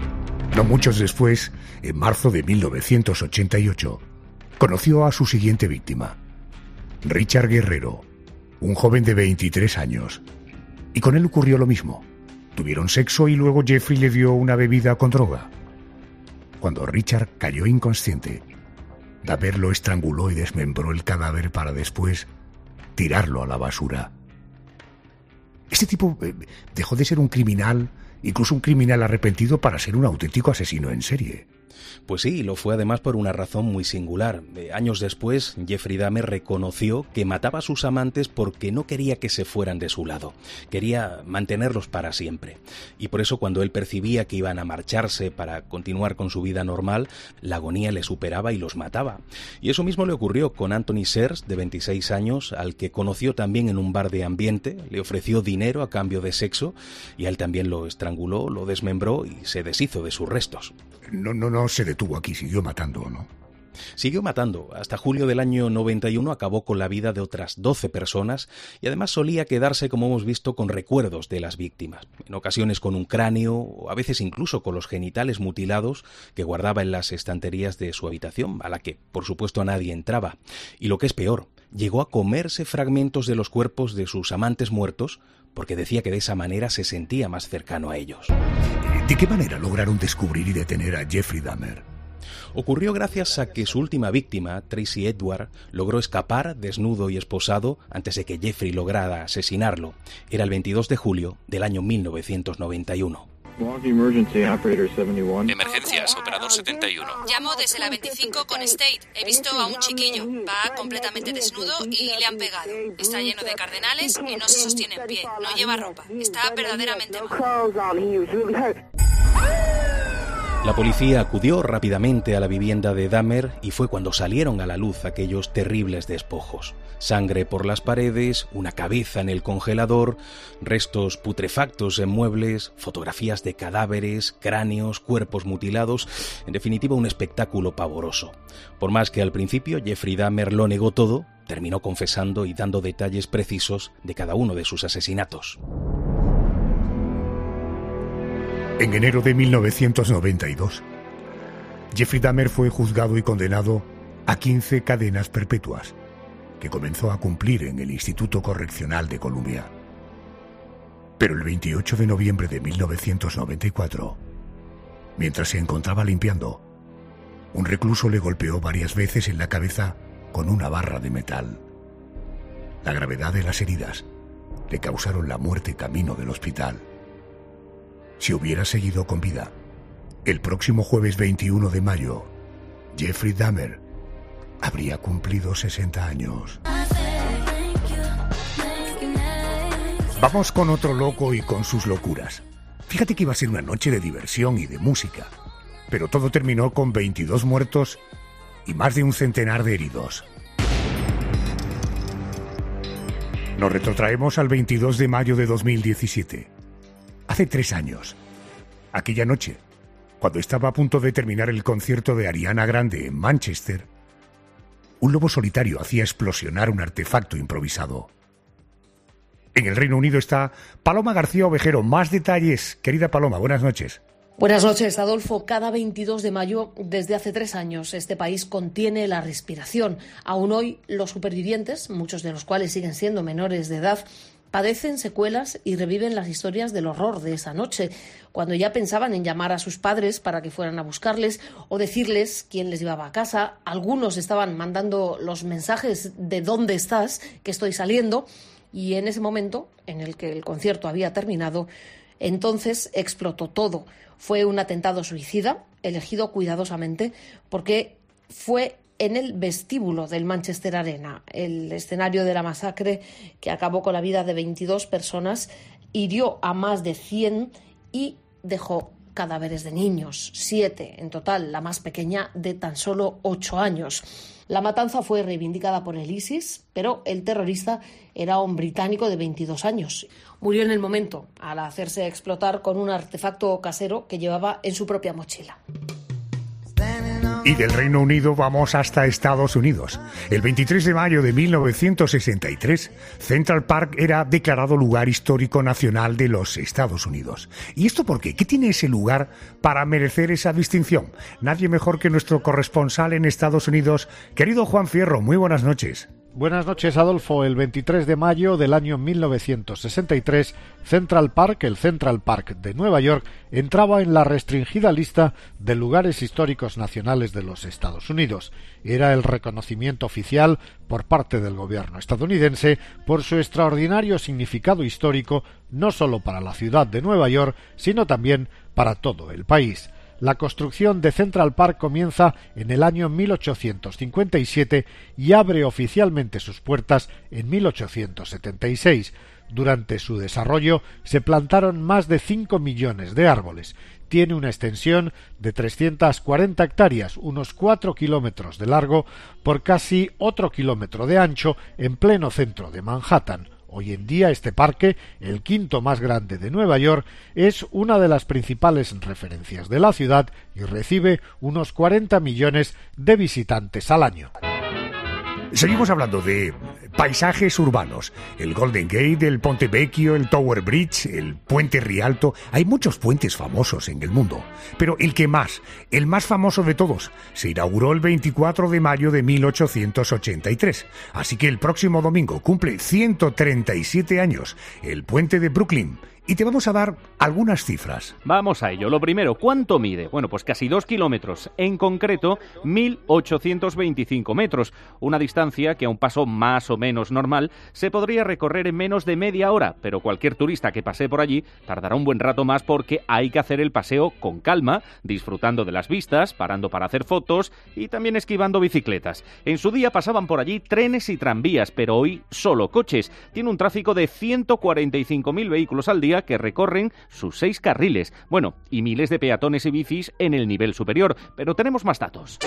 No muchos después, en marzo de mil novecientos ochenta y ocho, conoció a su siguiente víctima, Richard Guerrero, un joven de veintitrés años. Y con él ocurrió lo mismo. Tuvieron sexo y luego Jeffrey le dio una bebida con droga. Cuando Richard cayó inconsciente, Dahmer lo estranguló y desmembró el cadáver para después tirarlo a la basura. Este tipo eh, dejó de ser un criminal, incluso un criminal arrepentido, para ser un auténtico asesino en serie. Pues sí, lo fue además por una razón muy singular. Eh, años después, Jeffrey Dahmer reconoció que mataba a sus amantes porque no quería que se fueran de su lado. Quería mantenerlos para siempre. Y por eso cuando él percibía que iban a marcharse para continuar con su vida normal, la agonía le superaba y los mataba. Y eso mismo le ocurrió con Anthony Sears, de veintiséis años, al que conoció también en un bar de ambiente, le ofreció dinero a cambio de sexo y él también lo estranguló, lo desmembró y se deshizo de sus restos. No, no, no se detuvo aquí, siguió matando, ¿no? Siguió matando. Hasta julio del año noventa y uno acabó con la vida de otras doce personas y además solía quedarse, como hemos visto, con recuerdos de las víctimas. En ocasiones con un cráneo o a veces incluso con los genitales mutilados que guardaba en las estanterías de su habitación, a la que, por supuesto, nadie entraba. Y lo que es peor, llegó a comerse fragmentos de los cuerpos de sus amantes muertos porque decía que de esa manera se sentía más cercano a ellos. ¿De qué manera lograron descubrir y detener a Jeffrey Dahmer? Ocurrió gracias a que su última víctima, Tracy Edward, logró escapar desnudo y esposado antes de que Jeffrey lograra asesinarlo. Era el veintidós de julio del año mil novecientos noventa y uno. Emergencias, operador setenta y uno. Llamo desde la veinticinco con State. He visto a un chiquillo. Va completamente desnudo y le han pegado. Está lleno de cardenales y no se sostiene en pie. No lleva ropa. Está verdaderamente mal. La policía acudió rápidamente a la vivienda de Dahmer y fue cuando salieron a la luz aquellos terribles despojos. Sangre por las paredes, una cabeza en el congelador, restos putrefactos en muebles, fotografías de cadáveres, cráneos, cuerpos mutilados, en definitiva un espectáculo pavoroso. Por más que al principio Jeffrey Dahmer lo negó todo, terminó confesando y dando detalles precisos de cada uno de sus asesinatos. En enero de mil novecientos noventa y dos, Jeffrey Dahmer fue juzgado y condenado a quince cadenas perpetuas, que comenzó a cumplir en el Instituto Correccional de Columbia. Pero el veintiocho de noviembre de mil novecientos noventa y cuatro, mientras se encontraba limpiando, un recluso le golpeó varias veces en la cabeza con una barra de metal. La gravedad de las heridas le causaron la muerte camino del hospital. Si hubiera seguido con vida, el próximo jueves veintiuno de mayo, Jeffrey Dahmer habría cumplido sesenta años. Vamos con otro loco y con sus locuras. Fíjate que iba a ser una noche de diversión y de música, pero todo terminó con veintidós muertos y más de un centenar de heridos. Nos retrotraemos al veintidós de mayo de dos mil diecisiete. Hace tres años, aquella noche, cuando estaba a punto de terminar el concierto de Ariana Grande en Manchester, un lobo solitario hacía explosionar un artefacto improvisado. En el Reino Unido está Paloma García Ovejero. Más detalles. Querida Paloma, buenas noches. Buenas noches, Adolfo. Cada veintidós de mayo, desde hace tres años, este país contiene la respiración. Aún hoy, los supervivientes, muchos de los cuales siguen siendo menores de edad, padecen secuelas y reviven las historias del horror de esa noche, cuando ya pensaban en llamar a sus padres para que fueran a buscarles o decirles quién les llevaba a casa. Algunos estaban mandando los mensajes de ¿dónde estás?, que estoy saliendo, y en ese momento en el que el concierto había terminado, entonces explotó todo. Fue un atentado suicida, elegido cuidadosamente, porque fue en el vestíbulo del Manchester Arena, el escenario de la masacre que acabó con la vida de veintidós personas, hirió a más de cien y dejó cadáveres de niños, siete en total, la más pequeña de tan solo ocho años. La matanza fue reivindicada por el ISIS, pero el terrorista era un británico de veintidós años. Murió en el momento, al hacerse explotar con un artefacto casero que llevaba en su propia mochila. Y del Reino Unido vamos hasta Estados Unidos. El veintitrés de mayo de mil novecientos sesenta y tres, Central Park era declarado lugar histórico nacional de los Estados Unidos. ¿Y esto por qué? ¿Qué tiene ese lugar para merecer esa distinción? Nadie mejor que nuestro corresponsal en Estados Unidos, querido Juan Fierro. Muy buenas noches. Buenas noches, Adolfo. El veintitrés de mayo del año mil novecientos sesenta y tres, Central Park, el Central Park de Nueva York, entraba en la restringida lista de lugares históricos nacionales de los Estados Unidos. Era el reconocimiento oficial por parte del gobierno estadounidense por su extraordinario significado histórico, no solo para la ciudad de Nueva York, sino también para todo el país. La construcción de Central Park comienza en el año mil ochocientos cincuenta y siete y abre oficialmente sus puertas en mil ochocientos setenta y seis. Durante su desarrollo se plantaron más de cinco millones de árboles. Tiene una extensión de trescientas cuarenta hectáreas, unos cuatro kilómetros de largo por casi otro kilómetro de ancho, en pleno centro de Manhattan. Hoy en día este parque, el quinto más grande de Nueva York, es una de las principales referencias de la ciudad y recibe unos cuarenta millones de visitantes al año. Seguimos hablando de paisajes urbanos. El Golden Gate, el Ponte Vecchio, el Tower Bridge, el Puente Rialto. Hay muchos puentes famosos en el mundo, pero el que más, el más famoso de todos, se inauguró el veinticuatro de mayo de mil ochocientos ochenta y tres. Así que el próximo domingo cumple ciento treinta y siete años el Puente de Brooklyn. Y te vamos a dar algunas cifras. Vamos a ello. Lo primero, ¿cuánto mide? Bueno, pues casi dos kilómetros. En concreto, mil ochocientos veinticinco metros. Una distancia que a un paso más o menos normal se podría recorrer en menos de media hora. Pero cualquier turista que pase por allí tardará un buen rato más porque hay que hacer el paseo con calma, disfrutando de las vistas, parando para hacer fotos y también esquivando bicicletas. En su día pasaban por allí trenes y tranvías, pero hoy solo coches. Tiene un tráfico de ciento cuarenta y cinco mil vehículos al día que recorren sus seis carriles. Bueno, y miles de peatones y bicis en el nivel superior. Pero tenemos más datos.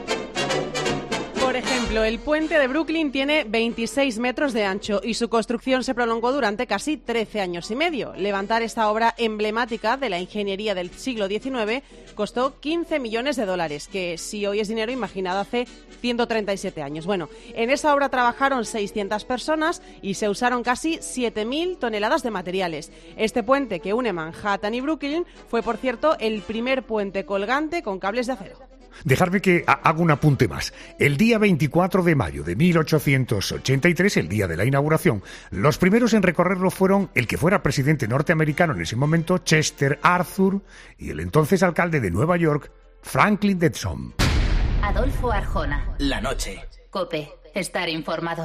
Por ejemplo, el puente de Brooklyn tiene veintiséis metros de ancho y su construcción se prolongó durante casi trece años y medio. Levantar esta obra emblemática de la ingeniería del siglo diecinueve costó quince millones de dólares, que si hoy es dinero, imaginad hace ciento treinta y siete años. Bueno, en esa obra trabajaron seiscientas personas y se usaron casi siete mil toneladas de materiales. Este puente que une Manhattan y Brooklyn fue, por cierto, el primer puente colgante con cables de acero. Dejadme que haga un apunte más. El día veinticuatro de mayo de mil ochocientos ochenta y tres, el día de la inauguración, los primeros en recorrerlo fueron el que fuera presidente norteamericano en ese momento, Chester Arthur, y el entonces alcalde de Nueva York, Franklin D. Thompson. Adolfo Arjona. La noche. COPE. Estar informado.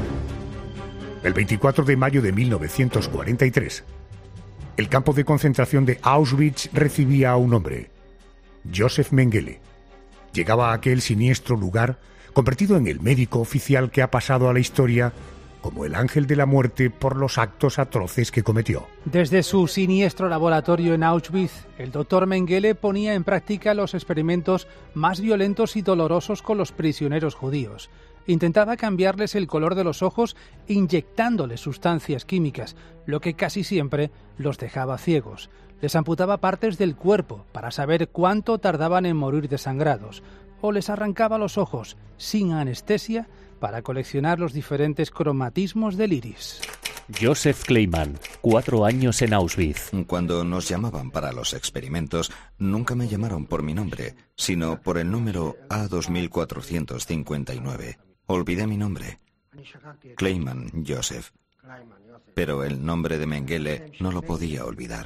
El veinticuatro de mayo de mil novecientos cuarenta y tres, el campo de concentración de Auschwitz recibía a un hombre, Josef Mengele. Llegaba a aquel siniestro lugar convertido en el médico oficial que ha pasado a la historia como el ángel de la muerte por los actos atroces que cometió. Desde su siniestro laboratorio en Auschwitz, el doctor Mengele ponía en práctica los experimentos más violentos y dolorosos con los prisioneros judíos. Intentaba cambiarles el color de los ojos inyectándoles sustancias químicas, lo que casi siempre los dejaba ciegos. Les amputaba partes del cuerpo para saber cuánto tardaban en morir desangrados, o les arrancaba los ojos sin anestesia para coleccionar los diferentes cromatismos del iris. Joseph Kleiman, cuatro años en Auschwitz. Cuando nos llamaban para los experimentos, nunca me llamaron por mi nombre, sino por el número A dos mil cuatrocientos cincuenta y nueve. Olvidé mi nombre. Kleiman Joseph. Pero el nombre de Mengele no lo podía olvidar.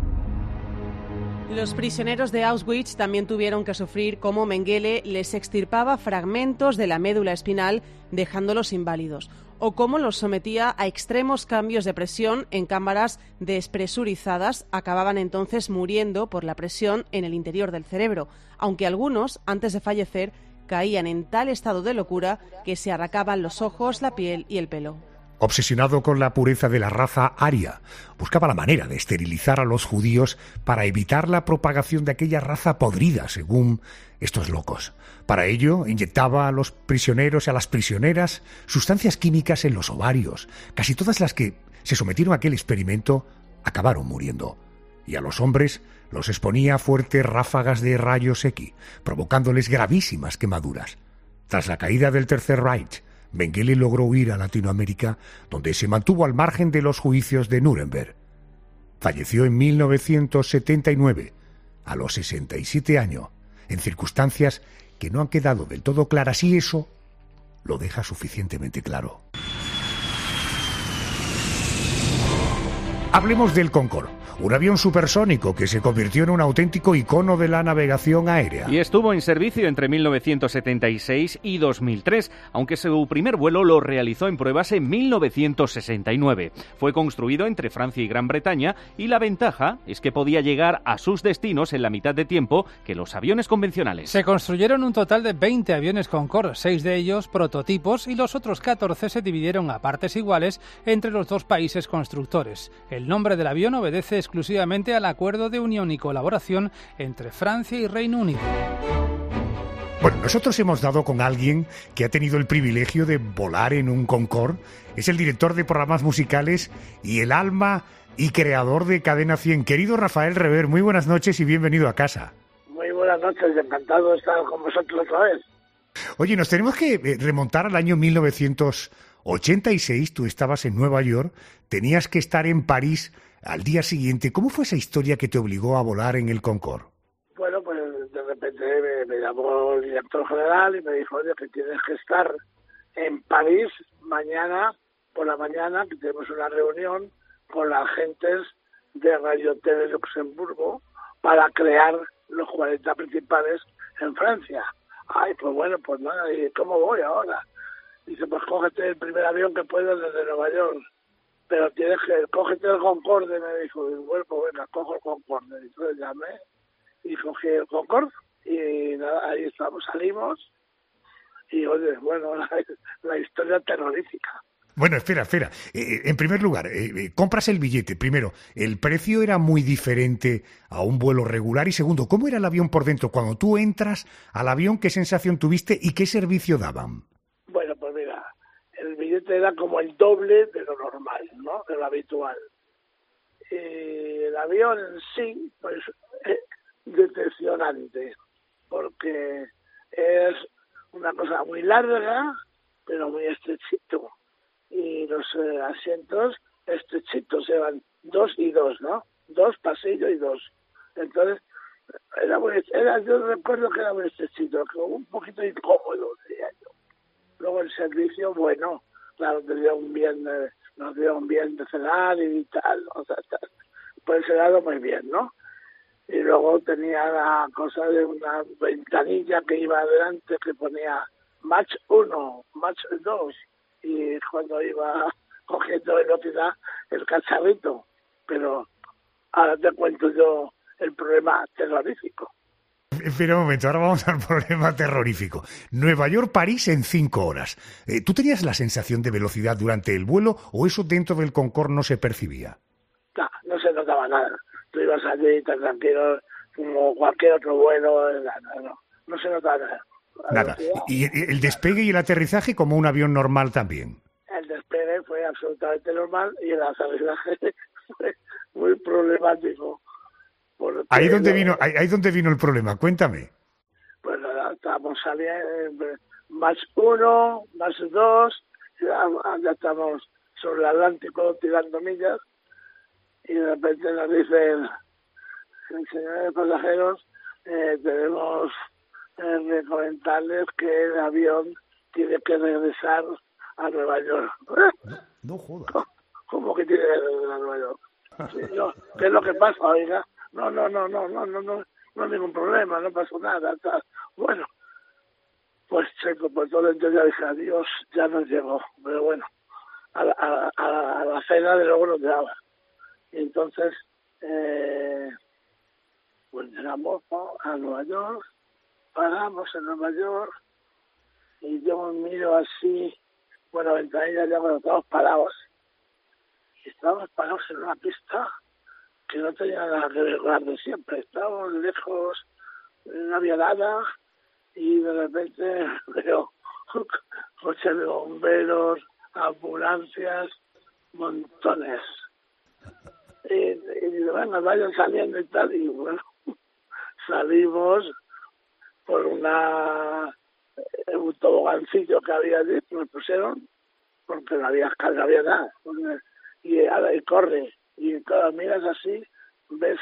Los prisioneros de Auschwitz también tuvieron que sufrir cómo Mengele les extirpaba fragmentos de la médula espinal dejándolos inválidos, o cómo los sometía a extremos cambios de presión en cámaras despresurizadas. Acababan entonces muriendo por la presión en el interior del cerebro, aunque algunos, antes de fallecer, caían en tal estado de locura que se arrancaban los ojos, la piel y el pelo. Obsesionado con la pureza de la raza aria, buscaba la manera de esterilizar a los judíos para evitar la propagación de aquella raza podrida, según estos locos. Para ello, inyectaba a los prisioneros y a las prisioneras sustancias químicas en los ovarios. Casi todas las que se sometieron a aquel experimento acabaron muriendo. Y a los hombres los exponía a fuertes ráfagas de rayos X, provocándoles gravísimas quemaduras. Tras la caída del Tercer Reich, Mengele logró huir a Latinoamérica, donde se mantuvo al margen de los juicios de Nuremberg. Falleció en mil novecientos setenta y nueve, a los sesenta y siete años, en circunstancias que no han quedado del todo claras, y eso lo deja suficientemente claro. Hablemos del Concorde, un avión supersónico que se convirtió en un auténtico icono de la navegación aérea. Y estuvo en servicio entre mil novecientos setenta y seis y dos mil tres, aunque su primer vuelo lo realizó en pruebas en mil novecientos sesenta y nueve. Fue construido entre Francia y Gran Bretaña y la ventaja es que podía llegar a sus destinos en la mitad de tiempo que los aviones convencionales. Se construyeron un total de veinte aviones Concorde, seis de ellos prototipos y los otros catorce se dividieron a partes iguales entre los dos países constructores. El nombre del avión obedece exclusivamente al acuerdo de unión y colaboración entre Francia y Reino Unido. Bueno, nosotros hemos dado con alguien que ha tenido el privilegio de volar en un Concorde. Es el director de programas musicales y el alma y creador de Cadena cien. Querido Rafael Rever, muy buenas noches y bienvenido a casa. Muy buenas noches, encantado de estar con vosotros otra vez. Oye, nos tenemos que remontar al año mil novecientos ochenta y seis. Tú estabas en Nueva York, tenías que estar en París al día siguiente. ¿Cómo fue esa historia que te obligó a volar en el Concorde? Bueno, pues de repente me, me llamó el director general y me dijo, oye, que tienes que estar en París mañana por la mañana, que tenemos una reunión con las agentes de Radio T V Luxemburgo para crear los cuarenta principales en Francia. Ay, pues bueno, pues nada, ¿y cómo voy ahora? Dice, pues cógete el primer avión que puedas desde Nueva York, pero tienes que, cógete el Concorde, me dijo, y bueno, pues venga, cojo el Concorde. Y entonces llamé y cogí el Concorde y nada, ahí estamos, salimos y oye, bueno, la, la historia terrorífica. Bueno, espera, espera. Eh, en primer lugar, eh, compras el billete. Primero, ¿el precio era muy diferente a un vuelo regular? Y segundo, ¿cómo era el avión por dentro? Cuando tú entras al avión, ¿qué sensación tuviste y qué servicio daban? Bueno, pues mira, el billete era como el doble de lo normal, ¿no? De lo habitual. Y el avión en sí, pues, es decepcionante, porque es una cosa muy larga, pero muy estrechito. Y los eh, asientos estrechitos, eran dos y dos, ¿no? Dos pasillos y dos. Entonces, era muy, era, yo recuerdo que era muy estrechito, un poquito incómodo, diría yo. Luego el servicio, bueno, claro, te dieron bien, eh, nos dieron bien de cenar y tal, o sea, tal. Por ese lado muy bien, ¿no? Y luego tenía la cosa de una ventanilla que iba adelante que ponía match uno, match dos. Y cuando iba cogiendo velocidad el cacharrito, pero ahora te cuento yo el problema terrorífico. Espera un momento, ahora vamos al problema terrorífico. Nueva York-París en cinco horas. Eh, ¿Tú tenías la sensación de velocidad durante el vuelo o eso dentro del Concorde no se percibía? No, no se notaba nada. Tú ibas allí tan tranquilo como cualquier otro vuelo, no, no, no se notaba nada. Nada. ¿Y el despegue y el aterrizaje como un avión normal también? El despegue fue absolutamente normal y el aterrizaje fue muy problemático. ¿Ahí donde vino, ahí, ahí donde vino el problema? Cuéntame. Pues nada, estábamos saliendo más uno, más dos, ya, ya estamos sobre el Atlántico tirando millas y de repente nos dicen, señores pasajeros, eh, tenemos de comentarles que el avión tiene que regresar a Nueva York. No, no jodas. ¿Cómo que tiene que regresar a Nueva York? Sí, no, ¿qué es lo que pasa, oiga? No, no, no, no, no, no, no, no hay ningún problema, no pasó nada. Tal. Bueno, pues checo, pues todo entonces ya dije, adiós, ya nos llegó. Pero bueno, a la, a, a, a la cena de luego nos llegaba. Y entonces, eh, pues llegamos, ¿no?, a Nueva York. Paramos en Nueva York y yo miro así, bueno, ventanilla ya cuando estábamos parados. Y estábamos parados en una pista que no tenía nada que ver con la de siempre. Estábamos lejos, no había nada y de repente veo coches de bomberos, ambulancias, montones. Y, y digo, venga, vayan saliendo y tal. Y bueno, salimos por una un tobogancillo que había allí, que nos pusieron, porque no había no había nada. Y ahora y corre, y cuando miras así, ves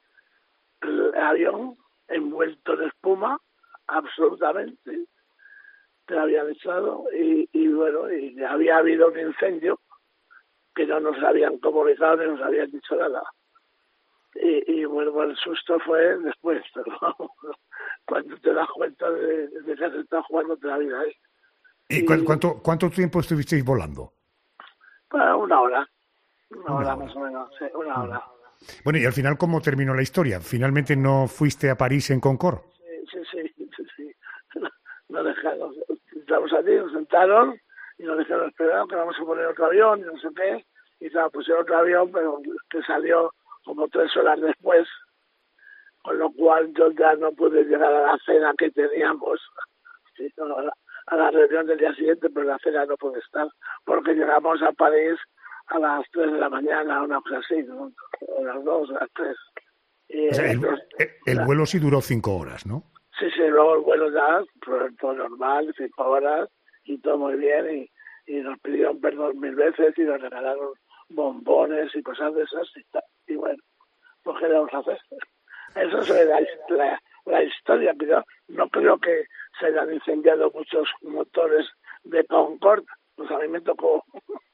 el avión envuelto en espuma, absolutamente, que lo habían echado, y, y bueno, y había habido un incendio que no nos habían comunicado ni nos habían dicho nada. Y, y bueno, el susto fue después, pero cuando te das cuenta de, de que has estado jugando la vida ahí. ¿Y, ¿Y cuánto, cuánto tiempo estuvisteis volando? Bueno, una hora, una, una hora, hora más o menos, sí, una hora. Bueno, y al final, ¿cómo terminó la historia? ¿Finalmente no fuiste a París en Concorde? Sí, sí, sí, sí, sí. Nos dejaron, estamos allí, nos sentaron y nos dijeron, esperad que vamos a poner otro avión y no sé qué. Y claro, pusieron otro avión, pero que salió como tres horas después, con lo cual yo ya no pude llegar a la cena que teníamos, sí, no, a, la, a la reunión del día siguiente, pero la cena no pude estar, porque llegamos a París a las tres de la mañana, una cosa así, ¿no? A las dos, a las tres. Y, o sea, el, entonces, el, el vuelo sí duró cinco horas, ¿no? Sí, sí, luego el vuelo ya, todo normal, cinco horas, y todo muy bien, y, y nos pidieron perdón mil veces, y nos regalaron bombones y cosas de esas, y, tal. Y bueno, pues ¿qué vamos a hacer? Eso es la, la, la historia, pero no creo que se hayan incendiado muchos motores de Concorde, pues a mí me tocó.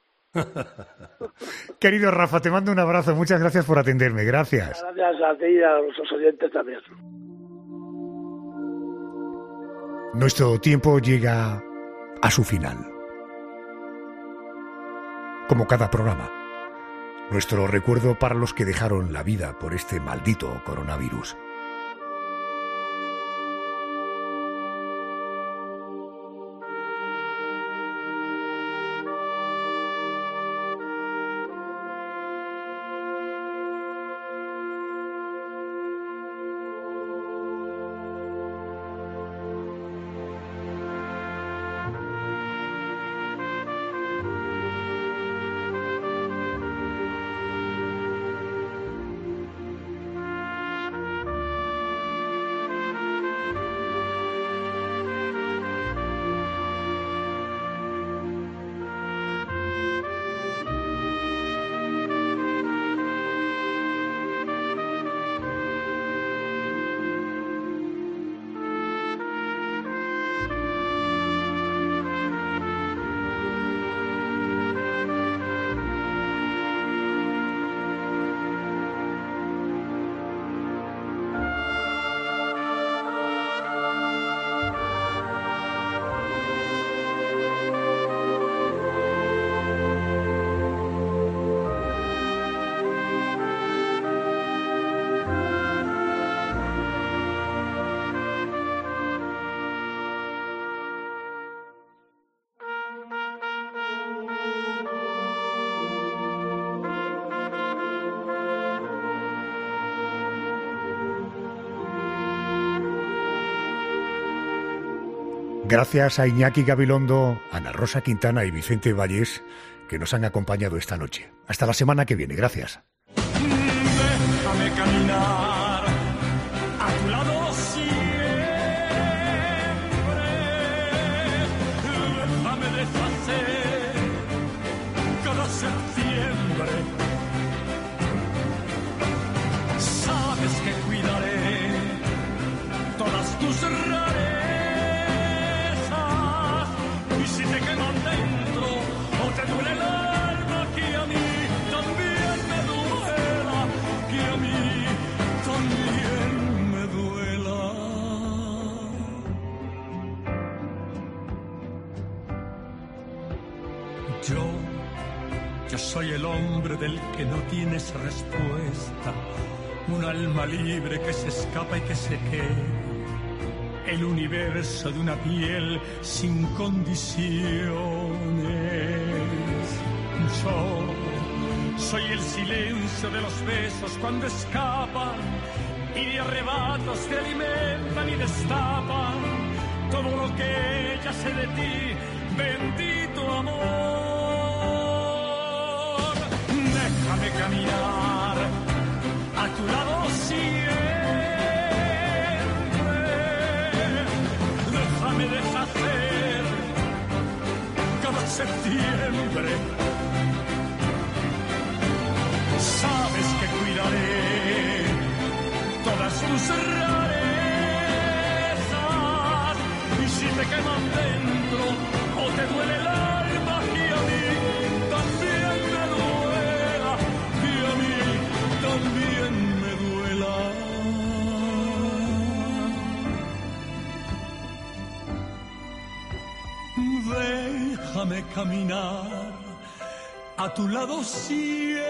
Querido Rafa, te mando un abrazo, muchas gracias por atenderme, gracias. Gracias a ti y a los oyentes también. Nuestro tiempo llega a su final. Como cada programa, nuestro recuerdo para los que dejaron la vida por este maldito coronavirus. Gracias a Iñaki Gabilondo, Ana Rosa Quintana y Vicente Vallés, que nos han acompañado esta noche. Hasta la semana que viene. Gracias. Déjame caminar a tu lado siempre. Déjame deshacer cada septiembre. Sabes que cuidaré todas tus rarezas. Y si te quedan dentro o te duele el alma, que a mí también me duela, que a mí también me duela. Yo, yo soy el hombre del que no tienes respuesta, un alma libre que se escapa y que se queda. El universo de una piel sin condiciones. Yo soy el silencio de los besos cuando escapan y de arrebatos te alimentan y destapan todo lo que ya sé de ti, bendito amor. Déjame caminar a tu lado siempre. Me deshacer cada septiembre. Sabes que cuidaré todas tus rarezas. Y si te queman dentro o te duele el alma, que a mí también me duela, que a mí también me duela. Déjame caminar a tu lado siempre.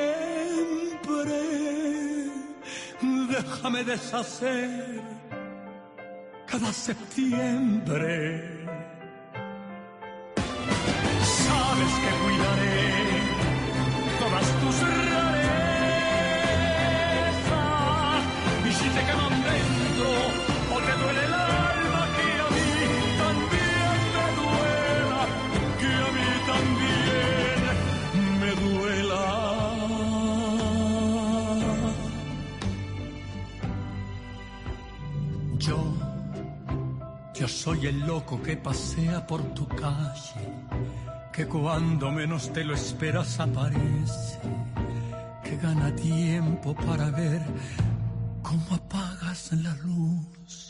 Déjame deshacer cada septiembre. Sabes que cuidaré todas tus rarezas. Y si te queman dentro o te duele el alma, que a mí también me duela, que a mí también me duela. Yo, yo soy el loco que pasea por tu calle, que cuando menos te lo esperas aparece, que gana tiempo para ver cómo apagas la luz.